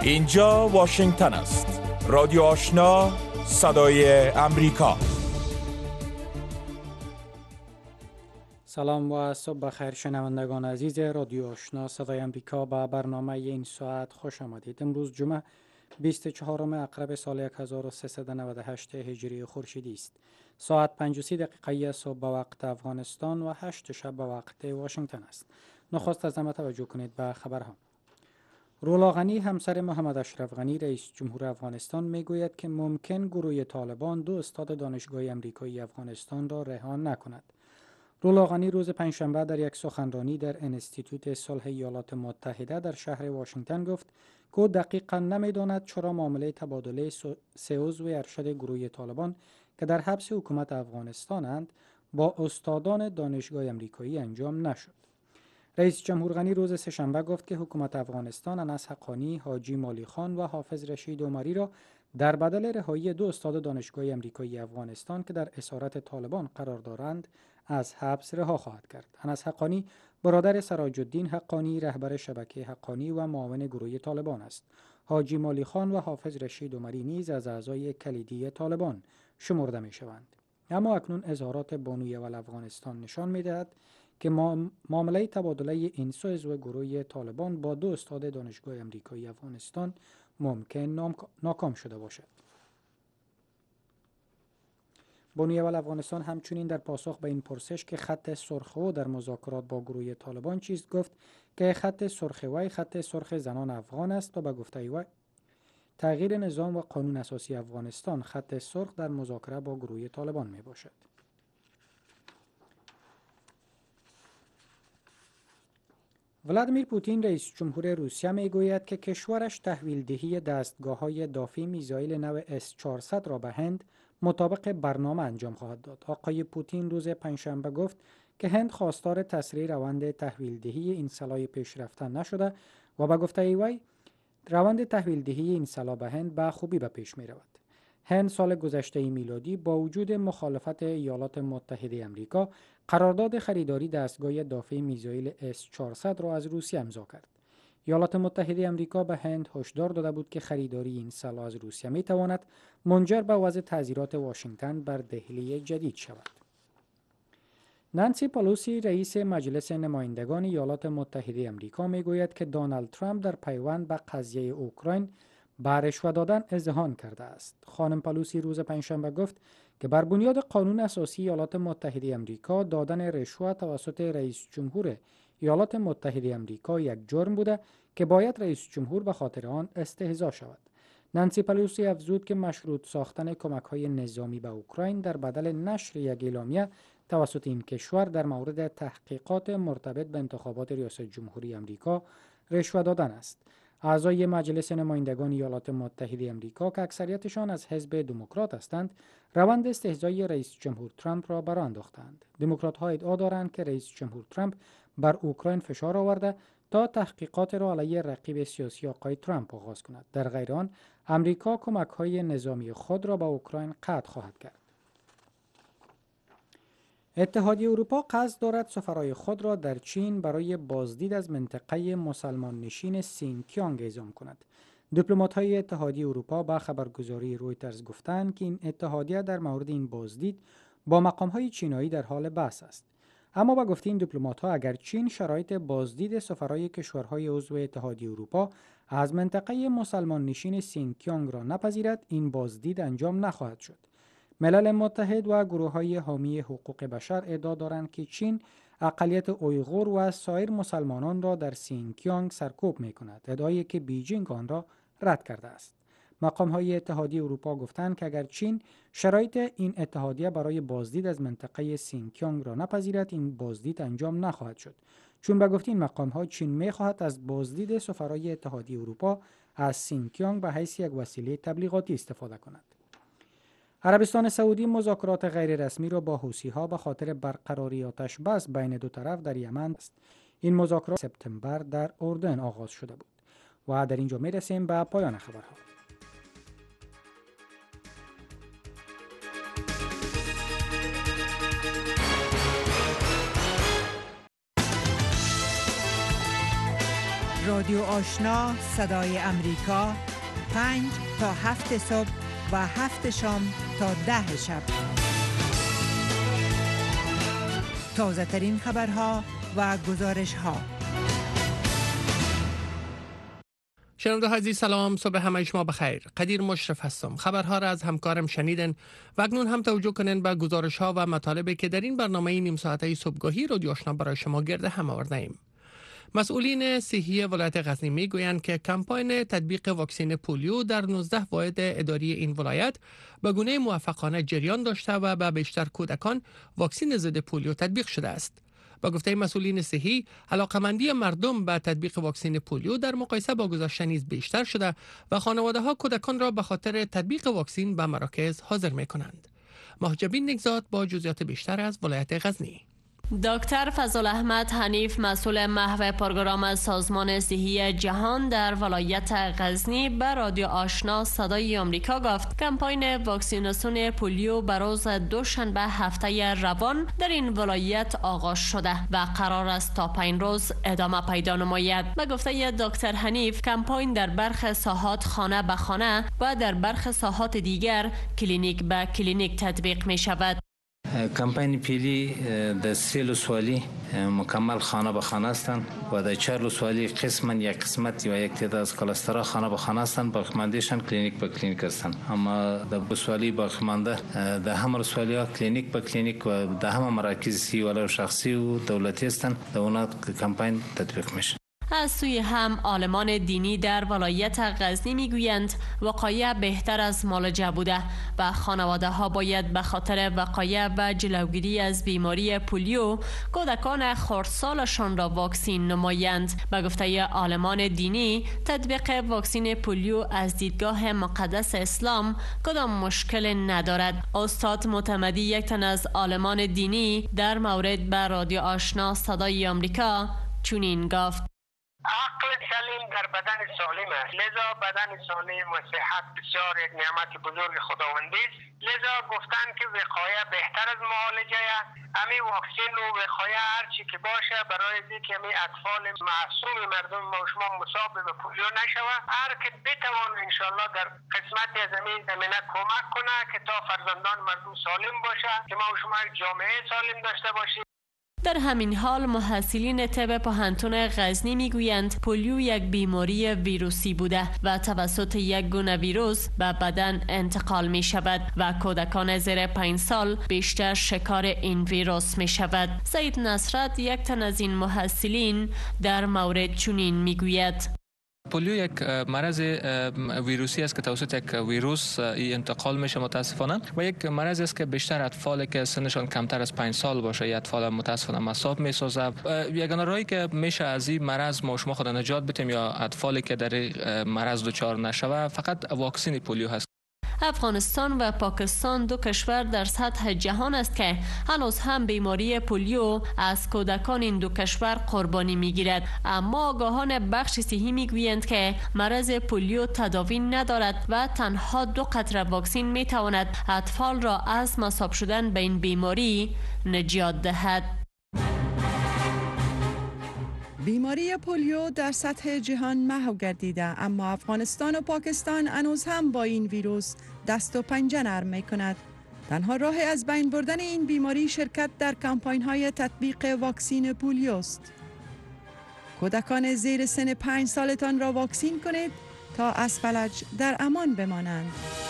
اینجا واشنگتن است. رادیو آشنا، صدای امریکا. سلام و صبح بخیر شنوندگان عزیز رادیو آشنا صدای امریکا. به برنامه این ساعت خوش آمدید. امروز جمعه 24 اکرم سال 1398 هجری خورشیدی است. ساعت 5:30 صبح به وقت افغانستان و 8 شب به وقت واشنگتن است. نخست از همه توجه کنید به خبرها. رولا غنی همسر محمد اشرف غنی رئیس جمهور افغانستان میگوید که ممکن گروه طالبان 2 استاد دانشگاه آمریکایی افغانستان را رها نکند. رولا غنی روز پنجشنبه در یک سخنرانی در انستیتوت صلح ایالات متحده در شهر واشنگتن گفت که او دقیقاً نمی‌داند چرا معامله تبادله 3 عضو ارشد گروه طالبان که در حبس حکومت افغانستانند با استادان دانشگاه آمریکایی انجام نشد. رئیس جمهور غنی روز سه‌شنبه گفت که حکومت افغانستان انس حقانی، حاجی مالی خان و حافظ رشید عمری را در بدل رهایی 2 استاد دانشگاه آمریکایی افغانستان که در اسارت طالبان قرار دارند از حبس رها خواهد کرد. انس حقانی برادر سراج الدین حقانی رهبر شبکه حقانی و معاون گروه طالبان است. حاجی مالی خان و حافظ رشید عمری نیز از اعضای کلیدی طالبان شمرده می‌شوند. اما اکنون اظهارات بانوی اول افغانستان نشان می‌دهد که معامله تبادله این 3 عضو گروه طالبان با 2 استاد دانشگاه آمریکایی افغانستان ممکن ناکام شده باشد. بانوی اول افغانستان همچنین در پاسخ به این پرسش که خط سرخ او در مذاکرات با گروه طالبان چیست گفت که خط سرخ وی خط سرخ زنان افغان است و به گفته وی تغییر نظام و قانون اساسی افغانستان خط سرخ در مذاکره با گروه طالبان می باشد. ولادیمیر پوتین رئیس جمهور روسیه میگوید که کشورش تحویل دهی دستگاه‌های دافع میزایل نو S-400 را به هند مطابق برنامه انجام خواهد داد. آقای پوتین روز پنجشنبه گفت که هند خواستار تسریع روند تحویل دهی این سلاح پیشرفته نشده و به گفته وی روند تحویل دهی این سلاح به هند به خوبی به پیش می رود. هند سال گذشته میلادی با وجود مخالفت ایالات متحده آمریکا قرارداد خریداری دستگاه دافع میزایل S-400 را از روسیه امضا کرد. ایالات متحده آمریکا به هند هشدار داده بود که خریداری این سلاح از روسیه می تواند منجر به وضع تعزیرات واشنگتن بر دهلی جدید شود. نانسی پلوسی رئیس مجلس نمایندگان ایالات متحده آمریکا می گوید که دونالد ترامپ در پیوند به قضیه اوکراین به رشوه دادن اذعان کرده است. خانم پلوسی روز پنجشنبه گفت که بر بنیاد قانون اساسی ایالات متحده آمریکا دادن رشوه توسط رئیس جمهور ایالات متحده آمریکا یک جرم بوده که باید رئیس جمهور به خاطر آن استهزا شود. نانسی پلوسی افزود که مشروط ساختن کمک‌های نظامی به اوکراین در بدل نشر یک اعلامیه توسط این کشور در مورد تحقیقات مرتبط به انتخابات ریاست جمهوری آمریکا رشوه دادن است. اعضای مجلس نمایندگان ایالات متحده آمریکا که اکثریتشان از حزب دموکرات هستند، روند استهزای رئیس جمهور ترامپ را برآ انداختند. دموکرات‌ها ادعا دارند که رئیس جمهور ترامپ بر اوکراین فشار آورده تا تحقیقات را علیه رقیب سیاسی آقای ترامپ آغاز کند. در غیر آن، آمریکا کمک‌های نظامی خود را به اوکراین قطع خواهد کرد. اتحادیه اروپا قصد دارد سفرای خود را در چین برای بازدید از منطقه مسلمان نشین سینکیانگ اعزام کند. دیپلمات‌های اتحادیه اروپا با خبرگزاری رویترز گفتند که این اتحادیه در مورد این بازدید با مقام‌های چینایی در حال بحث است. اما با گفته این دیپلمات‌ها اگر چین شرایط بازدید سفرای کشورهای عضو اتحادیه اروپا از منطقه مسلمان نشین سینکیانگ را نپذیرد، این بازدید انجام نخواهد شد. ملل متحد و گروه‌های حامی حقوق بشر ادعا دارند که چین اقلیت اویغور و سایر مسلمانان را در سینکیانگ سرکوب می‌کند، ادعایی که بیجینگ آن را رد کرده است. مقام‌های اتحادیه اروپا گفتند که اگر چین شرایط این اتحادیه برای بازدید از منطقه سینکیانگ را نپذیرد، این بازدید انجام نخواهد شد. چون به گفته این مقام‌ها چین می‌خواهد از بازدید سفرای اتحادیه اروپا از سینکیانگ به حیث یک وسیله تبلیغاتی استفاده کند. عربستان سعودی مذاکرات غیر رسمی را با حوثی‌ها به خاطر برقراری آتش بس بین دو طرف در یمن است. این مذاکرات سپتامبر در اردن آغاز شده بود. و در اینجا می‌رسیم به پایان خبرها. رادیو آشنا صدای امریکا 5 تا 7 صبح و 7 شام تا 10 شب. تازه ترین خبرها و گزارش ها. شنونده عزیز سلام، صبح همه شما بخیر. قدیر مشرف هستم. خبرها را از همکارم شنیدن و اکنون هم توجه کنین به گزارش ها و مطالبی که در این برنامه نیم ساعته صبحگاهی رادیو آشنا برای شما گرد هم آورده ایم. مسئولین صحی ولایت غزنی میگویند که کمپاین تطبیق واکسن پولیو در 19 واحد اداری این ولایت به گونه موفقانه جریان داشته و به بیشتر کودکان واکسن ضد پولیو تطبیق شده است. با گفته مسئولین صحی، علاقمندی مردم به تطبیق واکسن پولیو در مقایسه با گذشته نیز بیشتر شده و خانواده‌ها کودکان را به خاطر تطبیق واکسن به مراکز حاضر می‌کنند. محجبین نگزاد با جزئیات بیشتر از ولایت غزنی. دکتر فضلاحمد حنیف مسئول محو پروگرام سازمان صحی جهان در ولایت غزنی به رادیو آشنا صدای آمریکا گفت کمپاین واکسیناسیون پولیو به روز دوشنبه هفته روان در این ولایت آغاز شده و قرار است تا 5 روز ادامه پیدا نماید. به گفته دکتر حنیف کمپاین در برخی ساحات خانه به خانه و در برخی ساحات دیگر کلینیک به کلینیک تطبیق می شود. کمپاین پیلی در 3 ولسوالی مکمل خانه به خانه هستند و در 4 ولسوالی قسما یک قسمت و یک تعداد از کلاسترها خانه به خانه هستند، باقی ماندهشان کلینیک به کلینیک هستند. اما در ولسوالی باقی مانده در همه ولسوالی ها کلینیک به کلینیک و در همه مراکز صحی و شخصی و دولتی هستند، در اونها کمپاین تطبیق میشه. از سوی هم عالمان دینی در ولایت غزنی میگویند وقایع بهتر از معالجه بوده و خانواده ها باید به خاطر وقایع و جلوگیری از بیماری پولیو کودکان خردسالشان را واکسین نمایند. به گفته عالمان دینی تطبیق واکسن پولیو از دیدگاه مقدس اسلام کدام مشکل ندارد. استاد معتمدی، یک تن از عالمان دینی، در مورد به رادیو آشنا صدای آمریکا چنین گفت: عقل سلیم در بدن سالم است، لذا بدن سالم و صحت بسیار یک نعمت بزرگ خداوندی است. لذا گفتن که وقایه بهتر از معالجه است. همین واکسن و وقایه هر چی که باشه برای اینکه همین اطفال معصوم مردم ما و شما مصاب به پولیو نشود، هر که بتوان ان شاء الله در قسمتی از زمین زمینه کمک کنه که تا فرزندان مردم سالم باشه، که ما و شما جامعه سالم داشته باشیم. در همین حال محصلین طب پوهنتون غزنی میگویند پولیو یک بیماری ویروسی بوده و توسط یک گونه ویروس به بدن انتقال می شود و کودکان زیر 5 سال بیشتر شکار این ویروس می شود. سید نصرت، یک تن از این محصلین، در مورد چنین میگوید: پولیو یک مرض ویروسی است که توسط یک ویروس انتقال میشه متاسفانه و یک مرض است که بیشتر اطفالی که سنشان کمتر از 5 سال باشه یا اطفال متاسفانه مصاب میسازه. یگانه راهی که میشه از این مرض ما شما خود نجات بدیم یا اطفالی که در مرض دچار نشوه فقط واکسن پولیو هست. افغانستان و پاکستان دو کشور در سطح جهان است که هنوز هم بیماری پولیو از کودکان این دو کشور قربانی میگیرد، اما آگاهان بخش صحی میگویند که مرض پولیو تداوی ندارد و تنها 2 قطره واکسن میتواند اطفال را از مصاب شدن به این بیماری نجات دهد. بیماری پولیو در سطح جهان محو گردیده، اما افغانستان و پاکستان هنوز هم با این ویروس دست و پنجه نرم می کند. تنها راه از بین بردن این بیماری شرکت در کمپاین های تطبیق واکسن پولیو است. کودکان زیر سن 5 سالتان را واکسین کنید تا از فلج در امان بمانند.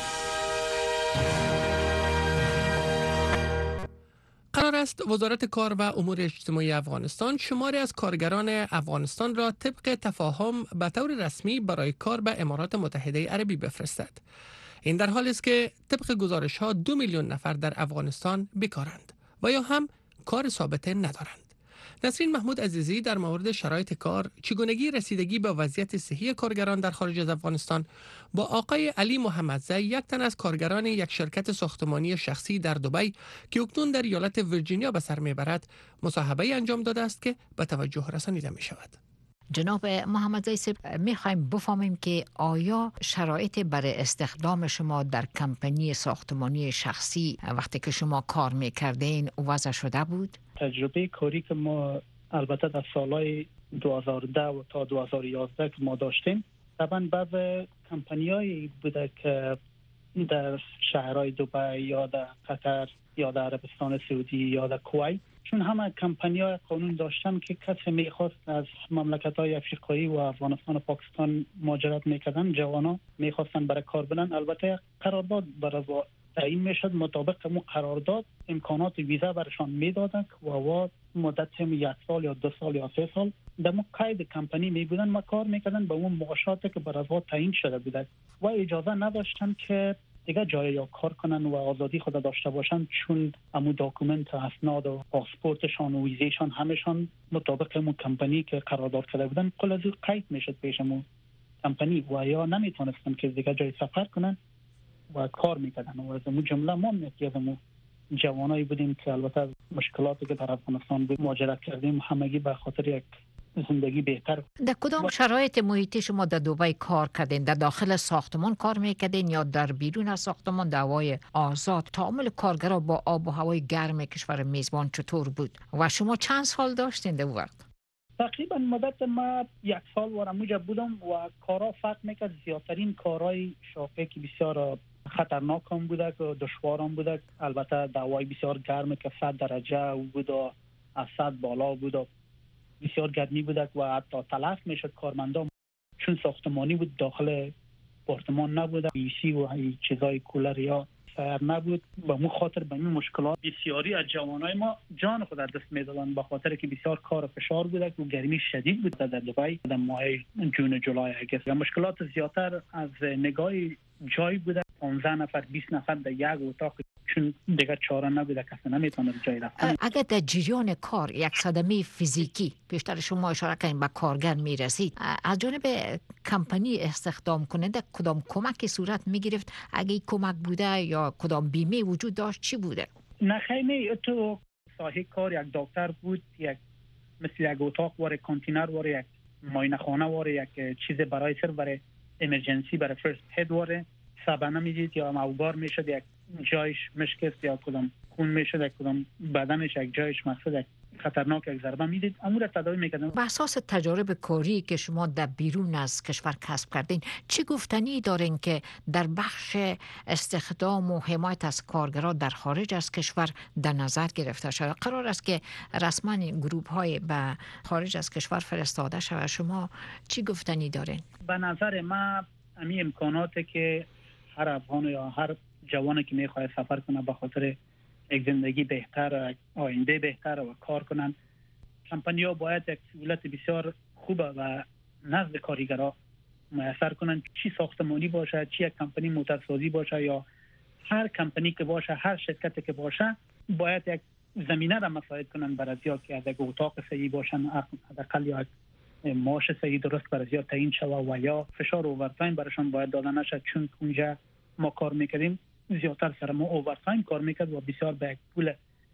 قرار است وزارت کار و امور اجتماعی افغانستان شماری از کارگران افغانستان را طبق تفاهم به طور رسمی برای کار به امارات متحده عربی بفرستد. این در حالی است که طبق گزارش ها 2 میلیون نفر در افغانستان بیکارند و یا هم کار ثابت ندارند. نسرین محمود عزیزی در مورد شرایط کار، چگونگی رسیدگی به وضعیت صحی کارگران در خارج از افغانستان با آقای علی محمدزی، یک تن از کارگران یک شرکت ساختمانی شخصی در دبی که اکنون در ایالت ویرجینیا به سر میبرد، مصاحبه انجام داده است که به توجه رسانیده می شود. جناب محمدزی صاحب، میخوایم بفهمیم که آیا شرایط برای استخدام شما در کمپانی ساختمانی شخصی وقتی که شما کار میکردین وضع شده بود؟ تجربه کاری که ما البته در سالهای 2010 تا 2011 که ما داشتیم، طبعا بعض کمپانیایی بوده که در شهرهای دبی یا در قطر یا در عربستان سعودی یا در کویت، چون همه کمپانی‌ها قانون داشتن که کسی میخواست از مملکت‌های افریقایی و افغانستان و پاکستان مهاجرت میکردن، جوانا میخواستن برای کار برن، البته قرارداد برای تعیین میشد، مطابق مو قرارداد امکانات ویزا برشان میدادن و مدت 1 سال یا 2 سال یا 3 سال در مو قید کمپانی می بودن، ما کار میکردن به اون معاشاتی که برای تعیین شده بوده و اجازه نداشتن که دیگه جای یا کار کنن و آزادی خود داشته باشن، چون امو داکومنت، اسناد و پاسپورتشان و ویزایشان همشان مطابق امو کمپانی که قرارداد کرده بودن کل از قید میشد پیش امو کمپانی و یا نمیتونستن که دیگه جای سفر کنن و کار میکردن. و از امو جمله ما یکی از امو جوانایی بودیم که البته مشکلاتی که در افغانستان بود مهاجرت کردیم همگی به خاطر یک زندگی بهتر. در کدام شرایط محیطی شما در دبی کار کردین؟ در داخل ساختمان کار میکردین یا در بیرون از ساختمان؟ در هوای آزاد؟ تعامل کارگرها با آب و هوای گرم کشور میزبان چطور بود و شما چند سال داشتین در وقت؟ تقریبا مدت ما 1 سال ورموجا بودم و کارا فرق میکرد. زیادترین کارهای شاقه که بسیار خطرناک هم بوده که دشوار هم بوده، البته هوای بسیار گرم که 100 درجه بود و از 100 بالا بود و بسیار گرمی بوده و حتی تلف میشد کارمندان، چون ساختمانی بود، داخل آپارتمان نبوده، ایسی و چیزای کولر یا سیر نبود. به مو خاطر به این مشکلات بسیاری از جوانای ما جان خود از دست میدادن به خاطر که بسیار کار و فشار بوده و گرمی شدید بود در دبی در ماه جون جولای اگست. مشکلات زیادتر از نگاه جای بوده، 15 نفر 20 نفر در یک اتاق، چون دیگه چاره نبوده، کسی نمیتونه جای رفتن. اگر در جریان کار یک صدمه فیزیکی، بیشتر شما اشاره کردین به کارگر میرسید، از جانب کمپانی استخدام کننده کدام کمکی صورت میگرفت؟ اگه این کمک بوده یا کدام بیمه وجود داشت چی بوده؟ نه خیلی تو ساحه کار یک دکتر بود، یک مثل یک اتاق واره، کانتینر واره، یک معاینه خانه واره، یک چیز برای سر برای امرجنسی برای فرست هد واره، سبانه میدید یا موگار میشد، یک جایش مشکست یا کدام خون میشد، یک کدام بدنش یک جایش مقصد یک خطرناک یک ضربه میدید، امور تداوی میکردن. به اساس تجارب کاری که شما در بیرون از کشور کسب کردین، چه گفتنی دارین که در بخش استخدام و حمایت از کارگران در خارج از کشور در نظر گرفته شود؟ قرار است که رسما گروه های به خارج از کشور فرستاده شود، شما چی گفتنی دارین؟ به نظر ما همین امکاناتی که هر افغان یا هر جوانی که میخواد سفر کنه به خاطر یک زندگی بهتر، آینده بهتر و کار کنن، کمپانی‌ها باید یک سهولت بسیار خوب و نزد کارگرها میسر کنن، چی ساختمانی باشه، چی یک کمپانی موتورسازی باشه یا هر کمپانی که باشه، هر شرکتی که باشه، باید یک زمینه را مساعد کنن برای زیاد که از یک اتاق صحیح باشن، حداقل یا معاش صحیح درست برای زیاد تعیین شود و یا فشار اوورتایم براشون باید داده نشه، چون اونجا ما کار میکردیم زیادتر سر ما اوورتایم کار میکرد و بسیار به یک پول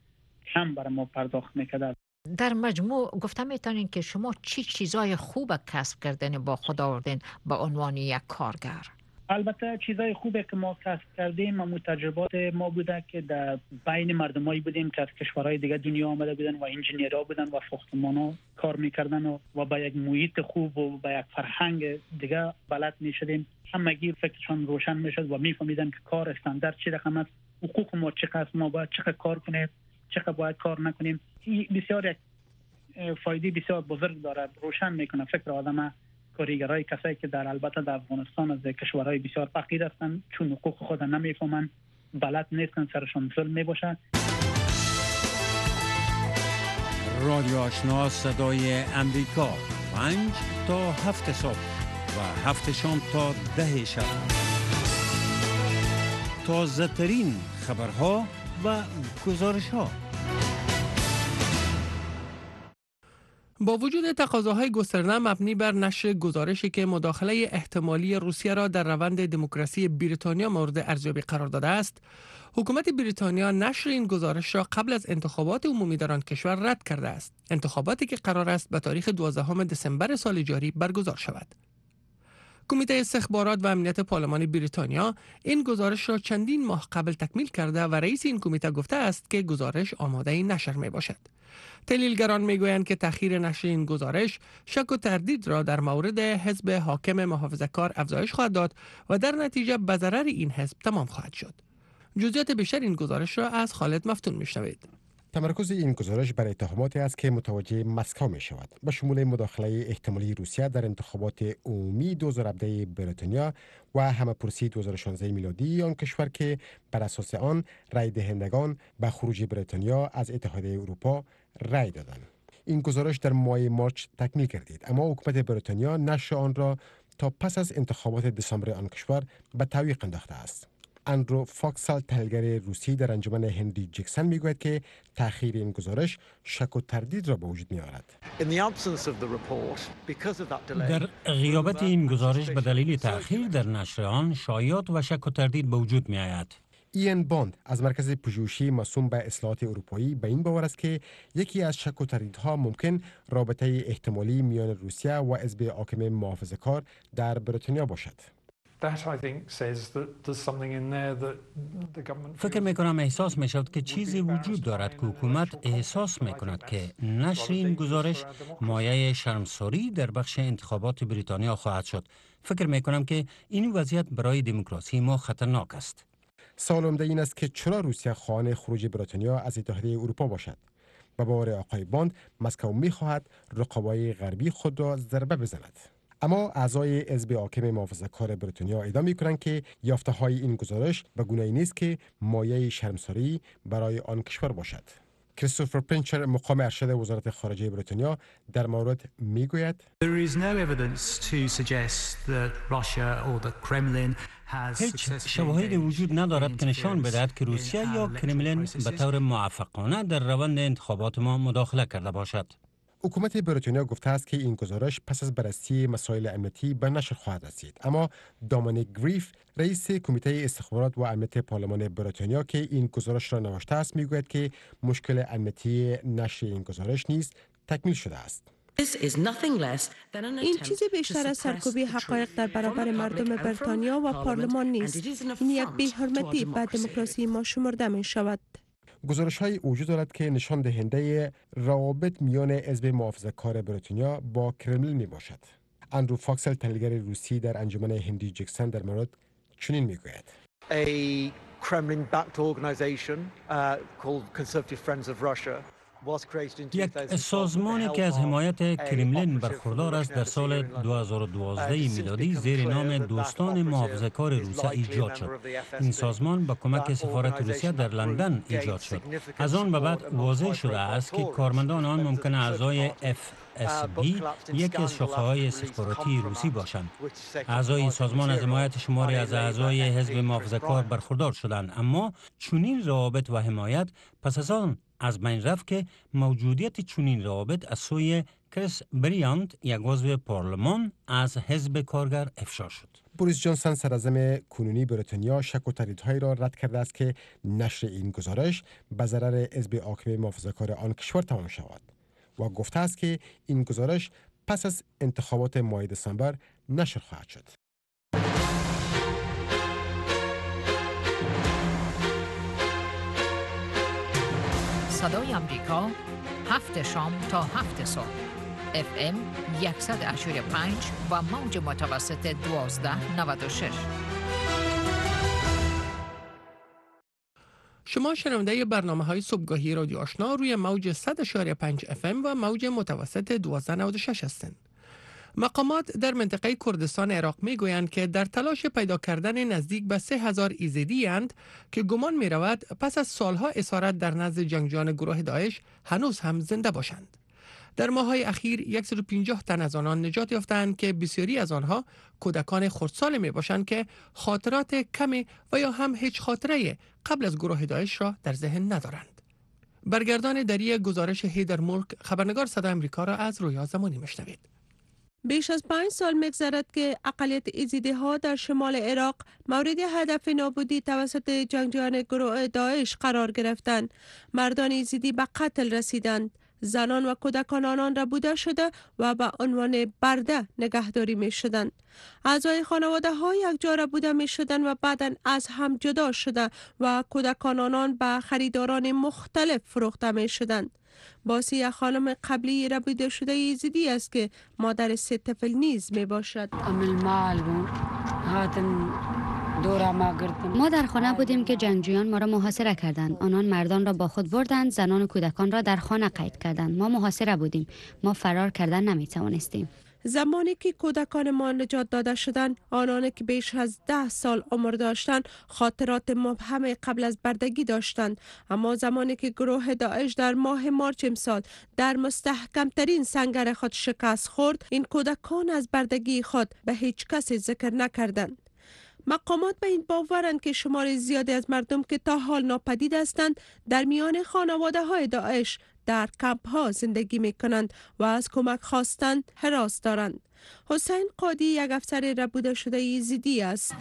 کم برای ما پرداخت میکرد. در مجموع گفتم میتونین که شما چی چیزای خوب کسب کردن با خود آوردین به عنوان یک کارگر؟ البته چیزای خوبه که ما کسب کردیم و تجربات ما بوده که در بین مردمایی بودیم که از کشورهای دیگه دنیا آمده بودن و انجینیرها بودن و ساختمانا کار میکردن و با یک محیط خوب و با یک فرهنگ دیگه بلد میشدیم، همگی فکرشان روشن میشد و میفهمیدن که کار استاندارد چه رقم است، حقوق ما چقدر، ما باید چقدر کار کنیم، چقدر باید کار نکنیم. بسیار یک فایده بسیار بزرگ داره، روشن میکنه فکر آدم کارگرای کسایی که در البته در افغانستان از کشورهای بسیار فقیر هستند، چون حقوق خود نمیفهمن، بلد نیستن، سرشون ظلم میباشه. رادیو آشنا صدای امریکا 5 تا 7 صبح و 7 شام تا 10 شب، تازه ترین خبرها و گزارش ها. با وجود تقاضاهای گسترده مبنی بر نشر گزارشی که مداخله احتمالی روسیه را در روند دموکراسی بریتانیا مورد ارزیابی قرار داده است، حکومت بریتانیا نشر این گزارش را قبل از انتخابات عمومی در آن کشور رد کرده است، انتخاباتی که قرار است به تاریخ 12 دسامبر سال جاری برگزار شود. کمیته استخبارات و امنیت پارلمان بریتانیا این گزارش را چندین ماه قبل تکمیل کرده و رئیس این کمیته گفته است که گزارش آماده نشر می باشد. تحلیلگران میگویند که تأخیر نشر این گزارش شک و تردید را در مورد حزب حاکم محافظه‌کار افزایش خواهد داد و در نتیجه به ضرر این حزب تمام خواهد شد. جزئیات بیشتر این گزارش را از خالد مفتون میشنوید. تمرکز این گزارش بر اتهاماتی است که متوجه مسکو می شود، به شمول مداخله احتمالی روسیه در انتخابات عمومی 2017 بریتانیا و همه‌پرسی 2016 میلادی آن کشور که بر اساس آن رای دهندگان به خروج بریتانیا از اتحادیه اروپا رای دادند. این گزارش در ماه مارچ تکمیل گردید، اما حکومت بریتانیا نشر آن را تا پس از انتخابات دسامبر آن کشور به تعویق انداخته است. اندرو فاکسال، تحلیلگر روسی در انجمن هنری جکسن، میگوید که تأخیر این گزارش شک و تردید را به وجود می‌آورد. در غیابت این گزارش به دلیل تأخیر در نشر آن شایعات و شک و تردید به وجود می‌آید. ایان باند از مرکز پژوهشی موسوم به اصلاحات اروپایی به این باور است که یکی از شک و تردیدها ممکن رابطه احتمالی میان روسیه و حزب حاکم محافظه‌کار در بریتانیا باشد. فکر میکنم احساس میشود که چیزی وجود دارد که حکومت احساس میکند که نشر این گزارش مایه شرمساری در بخش انتخابات بریتانیا خواهد شد. فکر میکنم که این وضعیت برای دموکراسی ما خطرناک است. سوال عمده این است که چرا روسیه خواهان خروج بریتانیا از اتحادیه اروپا باشد؟ به باور آقای باند، مسکو میخواهد رقبای غربی خود را ضربه بزند. اما اعضای حزب حاکم محافظه‌کار بریتانیا ادعا می‌کنند که یافته‌های این گزارش به گونه‌ای نیست که مایه شرمساری برای آن کشور باشد. کریستوفر پینچر، مقام ارشد وزارت خارجه بریتانیا، در مورد میگوید هیچ شواهدی وجود ندارد که نشان بدهد که روسیه یا کرملین به طور موفقانه در روند انتخابات ما مداخله کرده باشد. حکومت بریتانیا گفته است که این گزارش پس از بررسی مسائل امنیتی به نشر خواهد رسید، اما دامینیک گریف، رئیس کمیته استخبارات و امنیت پارلمان بریتانیا که این گزارش را نوشته است، میگوید که مشکل امنیتی نشر این گزارش نیز تکمیل شده است. این چیزی بیشتر از سرکوبی حقایق در برابر مردم بریتانیا و پارلمان نیست. این یک بی‌حرمتی به دموکراسی ما شمرده می شود. گزارش‌های وجود دارد که نشان دهنده روابط میان حزب محافظه‌کار بریتانیا با کرملین می باشد. اندرو فاکسل، تحلیلگر روسی در انجمن هنری جکسن، در مورد چنین میگوید: A Kremlin-backed organization called Conservative Friends of Russia یک سازمانی که از حمایت کرملین برخوردار است در سال 2012 میلادی زیر نام دوستان محافظه‌کار روسیه ایجاد شد. این سازمان با کمک سفارت روسیه در لندن ایجاد شد. از آن به بعد واضح شده است که کارمندان آن ممکن اعضای FSB، یکی از شاخه‌های استخباراتی روسی باشند. اعضای این سازمان از حمایت شماری از اعضای حزب محافظه‌کار برخوردار شدند، اما چنین روابط و حمایت پس از آن از بین رفت که موجودیت چنین روابط از سوی کریس بریانت، یک عضو پارلمان از حزب کارگر، افشا شد. بوریس جانسون، صدراعظم کنونی بریتانیا، شک و تردیدهای را رد کرده است که نشر این گزارش به ضرر حزب حاکم محافظه‌کار آن کشور تمام شود و گفته است که این گزارش پس از انتخابات ماه دسامبر نشر خواهد شد. صدای امریکا، 7 شام تا 7 صبح، FM 100.5 و موج متوسط 1296. شما شنونده برنامه‌های صبحگاهی رادیو آشنا روی موج 100.5 FM و موج متوسط 1296 هستند. مقامات در منطقه کردستان عراق میگویند که در تلاش پیدا کردن نزدیک به 3000 ایزدی اند که گمان می رود پس از سالها اسارت در نزد جنگجویان گروه داعش هنوز هم زنده باشند. در ماه‌های اخیر 150 تن از آنان نجات یافتند که بسیاری از آنها کودکان خردسال می باشند که خاطرات کمی و یا هم هیچ خاطره قبل از گروه داعش را در ذهن ندارند. برگردان دری گزارش هیدر ملک، خبرنگار صدای آمریکا را از رویا زمانی میشنوید. بیش از 5 سال می‌گذرد که اقلیت ایزیدی‌ها در شمال عراق مورد هدف نابودی توسط جنگجویان گروه داعش قرار گرفتند. مردان ایزیدی به قتل رسیدند. زنان و کودکان آنان را بوده شده و به عنوان برده نگهداری می شدند. اعضای خانواده ها یک جا را بوده می شدند و بعدا از هم جدا شده و کودکان آنان به خریداران مختلف فروخته می شدند. باسی یک خانم قبلی را بوده شده یزیدی است که مادر 3 طفل نیز می باشد. ما در خانه بودیم که جنگجویان ما را محاصره کردند. آنان مردان را با خود بردند، زنان و کودکان را در خانه قید کردند. ما محاصره بودیم. ما فرار کردن نمی توانستیم. زمانی که کودکان ما نجات داده شدند، آنان که بیش از 10 سال عمر داشتند خاطرات مبهم قبل از بردگی داشتند، اما زمانی که گروه داعش در ماه مارچ امسال در مستحکمترین سنگر خود شکست خورد، این کودکان از بردگی خود به هیچ کس ذکر نکردند. مقامات به این باورند که شمار زیادی از مردم که تا حال ناپدید هستند در میان خانواده های داعش در کمپ ها زندگی می کنند و از کمک خواستن هراس دارند. حسین قادی یک افسر ربوده شده یزیدی است.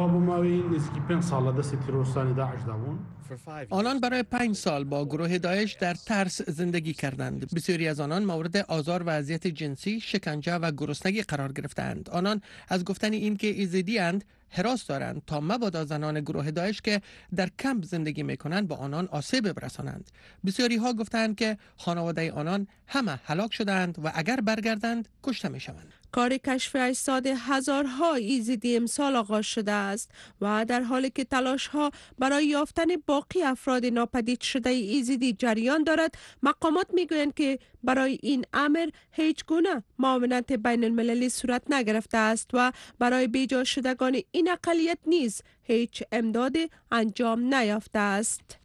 آنان برای 5 سال با گروه داعش در ترس زندگی کردند. بسیاری از آنان مورد آزار و اذیت جنسی، شکنجه و گرسنگی قرار گرفتند. آنان از گفتن این که یزیدی اند هراس دارند تا مبادا زنان گروه داعش که در کمپ زندگی می‌کنند با آنان آسیب برسانند. بسیاری ها گفتند که خانواده آنان همه هلاک شدند و اگر برگردند کشته می‌شوند. کار کشف اجساد هزارها یزیدی امسال آغاز شده است و در حالی که تلاش ها برای یافتن باقی افراد ناپدید شده یزیدی جریان دارد، مقامات میگویند که برای این امر هیچ گونه معاونت بین المللی صورت نگرفته است و برای بیجا شدگان این اقلیت نیز هیچ امدادی انجام نیافته است.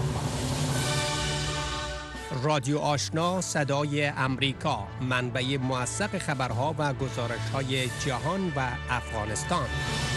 رادیو آشنا صدای امریکا، منبع موثق خبرها و گزارش‌های جهان و افغانستان.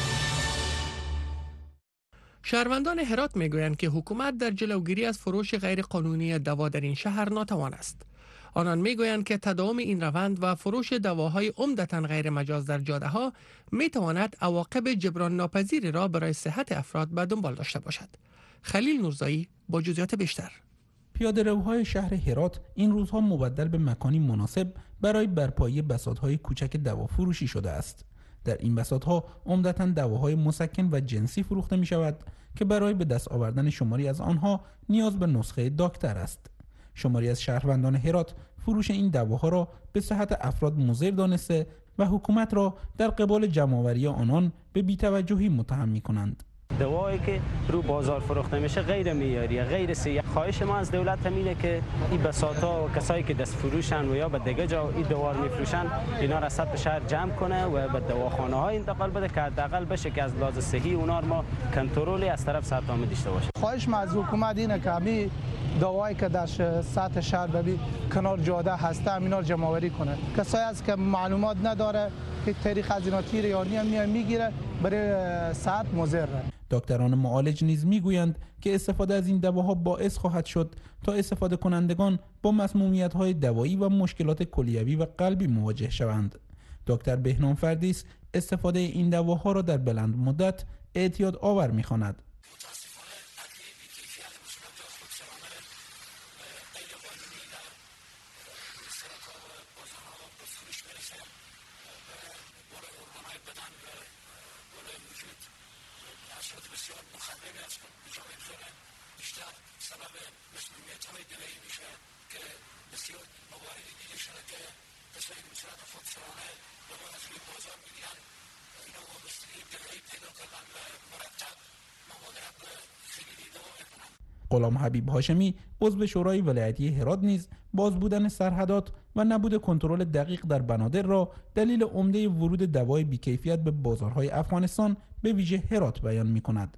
شهروندان هرات میگویند که حکومت در جلوگیری از فروش غیرقانونی دوا در این شهر ناتوان است. آنان میگویند که تداوم این روند و فروش دواهای عمدتاً غیر مجاز در جاده‌ها میتواند عواقب جبران ناپذیری را برای صحت افراد به دنبال داشته باشد. خلیل نورزایی با جزئیات بیشتر. پیاده‌روهای شهر هرات این روزها مبدل به مکانی مناسب برای برپایی بساط‌های کوچک دوافروشی شده است. در این بساط‌ها عمدتاً دواهای مسکن و جنسی فروخته می‌شود که برای به دست آوردن شماری از آنها نیاز به نسخه دکتر است. شماری از شهروندان هرات فروش این دواها را به صحت افراد مضر دانسته و حکومت را در قبال جمع‌آوری آنان به بی‌توجهی متهم می‌کنند. دوایی که رو بازار فروخته میشه غیر معیاریه، غیر صحیح. خواهش ما از دولت همینه که این بساطا و کسایی که دست فروشن و یا به دیگه جا این دوار میفروشن اینا را سطح شهر جمع کنه و به دواخانه های انتقال بده که حداقل بشه که از لحاظ صحی اونا ما کنترلی از طرف سرطان داشته باشه. خواهش ما از حکومت اینه که همین دوایی که در سطح شهر به کنار جاده هسته اینا رو جمع آوری کنه. کسایی از که معلومات نداره که طریق از اینا تیر یا میگیره برای صحت مضر. دکتران معالج نیز میگویند که استفاده از این دواها باعث خواهد شد تا استفاده کنندگان با مسمومیت‌های دوایی و مشکلات کلیوی و قلبی مواجه شوند. دکتر بهنام فردیس استفاده این دواها را در بلند مدت اعتیاد آور می‌خواند. غلام حبیب هاشمی عضو شورای ولایتی هرات نیز باز بودن سرحدات و نبود کنترل دقیق در بنادر را دلیل عمده ورود دوای بیکیفیت به بازارهای افغانستان به ویژه هرات بیان می‌کند.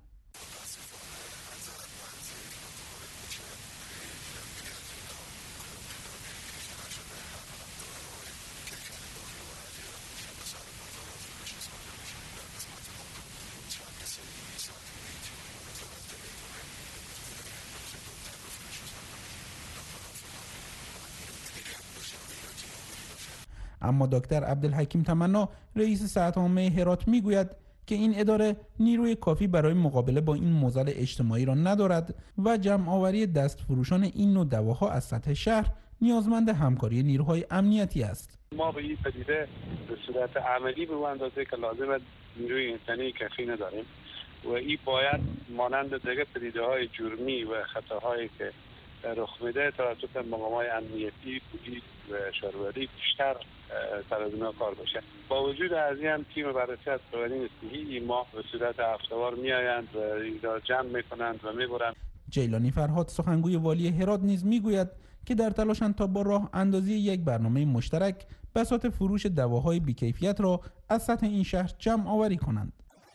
اما دکتر عبدالحکیم تمنا رئیس صحت عامه هرات میگوید که این اداره نیروی کافی برای مقابله با این معضل اجتماعی را ندارد و جمع آوری دست فروشان این نوع دواها از سطح شهر نیازمند همکاری نیروهای امنیتی است. ما به این پدیده به صورت عملی به اندازه که لازم نیروی انسانی کافی نداریم و این باید مانند دیگر پدیده‌های جرمی و خطاهایی که رخ میده توسط مقامات امنیتی، پلیس و شهروری بیشتر سر از اونا کار بشه. با وجود از این تیم بررسی از قوانین صحیح ما به صورت هفته‌وار میآیند و اینا جمع میکنند و میبرند. جیلانی فرهاد سخنگوی والی هرات نیز میگوید که در تلاشند تا با راه اندازی یک برنامه مشترک بساط فروش دواهای بیکیفیت را از سطح این شهر جمع آوری کنند.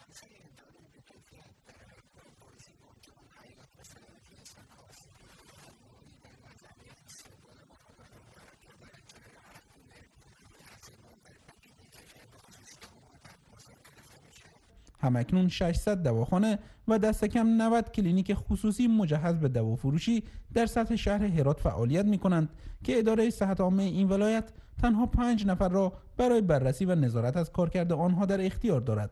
همکنون 600 دواخانه و دست کم 90 کلینیک خصوصی مجهز به دوافروشی در سطح شهر هرات فعالیت می کنند که اداره صحت عامه این ولایت تنها 5 نفر را برای بررسی و نظارت از کارکرد آنها در اختیار دارد.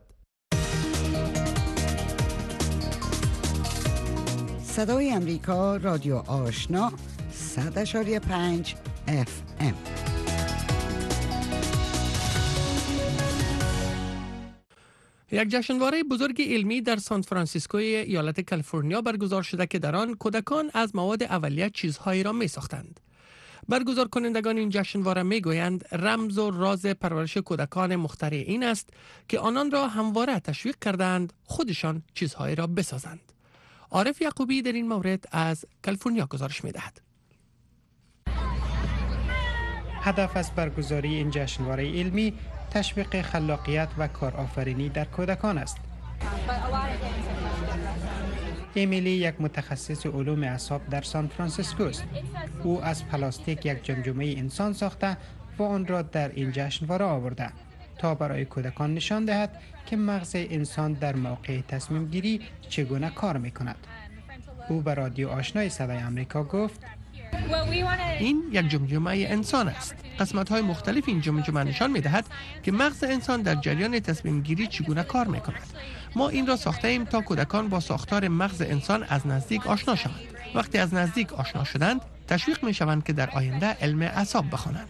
صدای امریکا، رادیو آشنا، 100.5 FM. یک جشنواره بزرگ علمی در سان فرانسیسکوی ایالت کالیفرنیا برگزار شده که در آن کودکان از مواد اولیه چیزهایی را می ساختند. برگزار کنندگان این جشنواره می گویند رمز و راز پرورش کودکان مخترع این است که آنان را همواره تشویق کردند خودشان چیزهایی را بسازند. عارف یعقوبی در این مورد از کالیفرنیا گزارش می دهد. هدف از برگزاری این جشنواره علمی تشویق خلاقیت و کارآفرینی در کودکان است. امیلی یک متخصص علوم اعصاب در سان فرانسیسکو است. او از پلاستیک یک جمجمه انسان ساخته و آن را در این جشنواره آورده تا برای کودکان نشان دهد که مغز انسان در موقع تصمیم گیری چگونه کار می کند. او به رادیو آشنای صدای آمریکا گفت: این یک جمجمه انسان است. قسمت‌های مختلف این جمجمه نشان می‌دهد که مغز انسان در جریان تصمیم گیری چگونه کار می‌کند. ما این را ساخته ایم تا کودکان با ساختار مغز انسان از نزدیک آشنا شوند. وقتی از نزدیک آشنا شدند، تشویق می‌شوند که در آینده علم اعصاب بخوانند.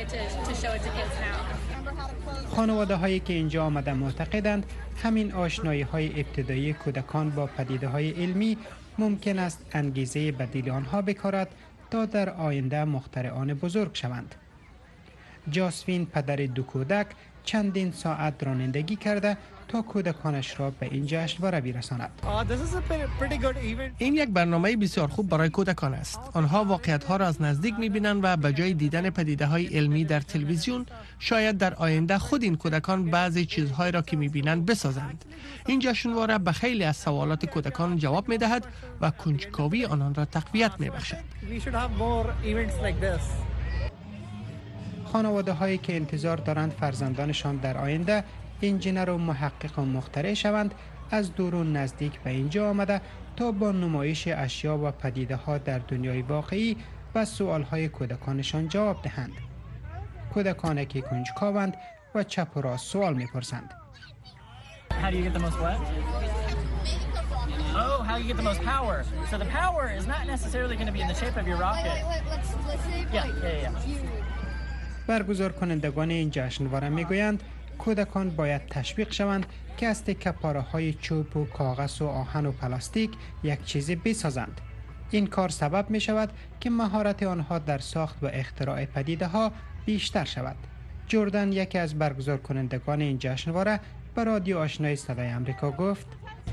خانواده‌هایی که اینجا آمده معتقدند همین آشنایی‌های ابتدایی کودکان با پدیده‌های علمی ممکن است انگیزه بدیل آنها بکارد تا در آینده مخترعان بزرگ شوند. جاسوین پدر 2 کودک چندین ساعت رانندگی کرده تا کودکانش را به این جشنواره برساند. این یک برنامه بسیار خوب برای کودکان است. آنها واقعیت‌ها را از نزدیک می‌بینند و به جای دیدن پدیده‌های علمی در تلویزیون، شاید در آینده خود این کودکان بعضی چیزهایی را که می‌بینند بسازند. این جشنواره به خیلی از سوالات کودکان جواب می‌دهد و کنجکاوی آنان را تقویت می‌بخشد. خانواده‌هایی که انتظار دارند فرزندانشان در آینده انجینر و محقق و مخترع شوند از دور و نزدیک به اینجا آمده تا با نمایش اشیا و پدیده ها در دنیای واقعی و سوال های کودکانشان جواب دهند. کودکانی که کنجکاوند و چپ و راست سوال میپرسند. برگزار کنندگان این جشنواره میگویند کودکان باید تشویق شوند که از تکه پاره‌های چوب و کاغذ و آهن و پلاستیک یک چیزی بسازند. این کار سبب می شود که مهارت آنها در ساخت و اختراع پدیده ها بیشتر شود. جردن، یکی از برگزار کنندگان این جشنواره، به رادیو آشنای صدای آمریکا گفت: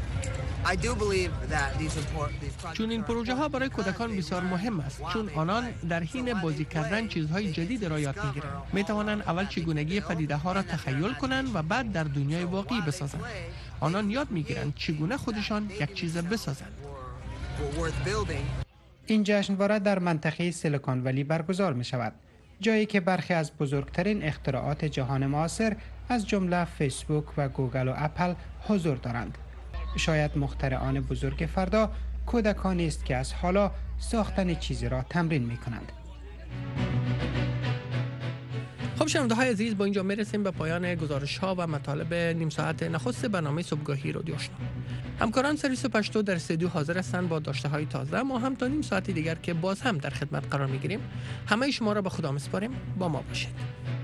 چون این پروژه ها برای کودکان بسیار مهم است، چون آنان در حین بازی کردن چیزهای جدید را یاد میگیرند. می توانند اول چگونگی پدیده ها را تخیل کنند و بعد در دنیای واقعی بسازند. آنان یاد میگیرند چگونه خودشان یک چیز بسازند. این جشنواره در منطقه سیلیکون ولی برگزار می شود، جایی که برخی از بزرگترین اختراعات جهان معاصر از جمله فیسبوک و گوگل و اپل حضور دارند. شاید مخترعان بزرگ فردا کودکانی است که از حالا ساختن چیزی را تمرین می کنند. خب شنونده های عزیز، با اینجا میرسیم به پایان گزارش ها و مطالب نیم ساعت نخست برنامه صبحگاهی رادیو آشنا. همکاران سرویس پشتو در استودیو حاضر هستند با داشته های تازه. ما هم تا نیم ساعت دیگر که باز هم در خدمت قرار میگیریم. همه شما را به خدا میسپاریم. با ما باشید.